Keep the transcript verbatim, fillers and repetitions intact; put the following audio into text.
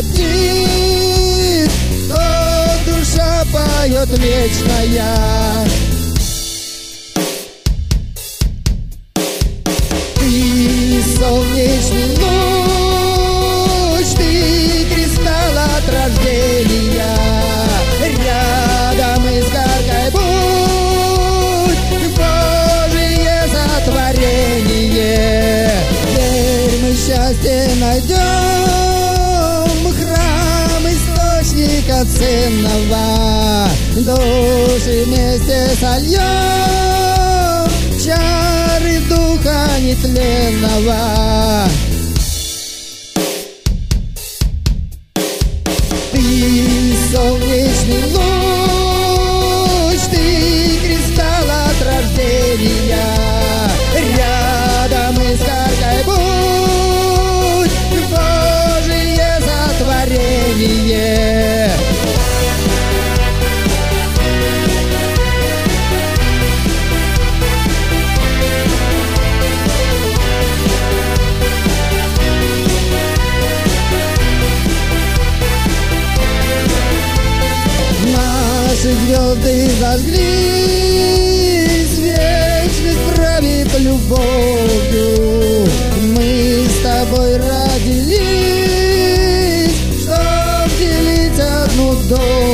летит, то душа поет вечная. Ты солнечный луч, ты кристалл от рождения, рядом искоркой будь, Божие сотворение. Теперь мы счастье найдем, храм источника ценного, души вместе сольем, чары духа нетленного. Ты солнечный луч, ты кристалл от рождения, рядом искоркой будь, Божие сотворение. Звезды зажглись, вечность правит любовью. Мы с тобой родились, чтоб делить одну долю.